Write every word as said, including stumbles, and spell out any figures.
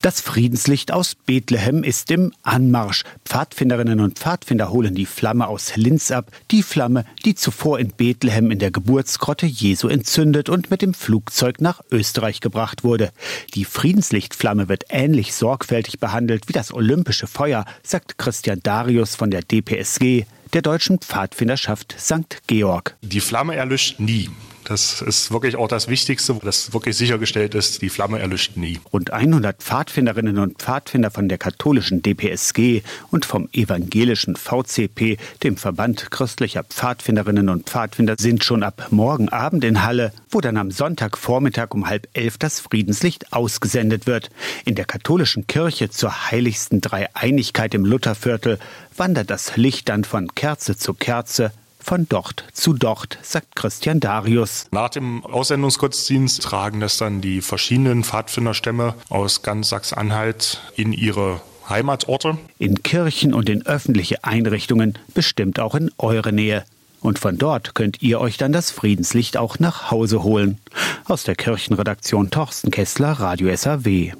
Das Friedenslicht aus Bethlehem ist im Anmarsch. Pfadfinderinnen und Pfadfinder holen die Flamme aus Linz ab. Die Flamme, die zuvor in Bethlehem in der Geburtsgrotte Jesu entzündet und mit dem Flugzeug nach Österreich gebracht wurde. Die Friedenslichtflamme wird ähnlich sorgfältig behandelt wie das olympische Feuer, sagt Christian Darius von der D P S G, der Deutschen Pfadfinderschaft Sankt Georg. Die Flamme erlischt nie. Das ist wirklich auch das Wichtigste, dass wirklich sichergestellt ist, die Flamme erlischt nie. Rund hundert Pfadfinderinnen und Pfadfinder von der katholischen D P S G und vom evangelischen V C P, dem Verband christlicher Pfadfinderinnen und Pfadfinder, sind schon ab morgen Abend in Halle, wo dann am Sonntagvormittag um halb elf das Friedenslicht ausgesendet wird. In der katholischen Kirche zur heiligsten Dreieinigkeit im Lutherviertel wandert das Licht dann von Kerze zu Kerze, von dort zu dort, sagt Christian Darius. Nach dem Aussendungsgottesdienst tragen das dann die verschiedenen Pfadfinderstämme aus ganz Sachsen-Anhalt in ihre Heimatorte. In Kirchen und in öffentliche Einrichtungen, bestimmt auch in eure Nähe. Und von dort könnt ihr euch dann das Friedenslicht auch nach Hause holen. Aus der Kirchenredaktion Torsten Kessler, Radio S A W.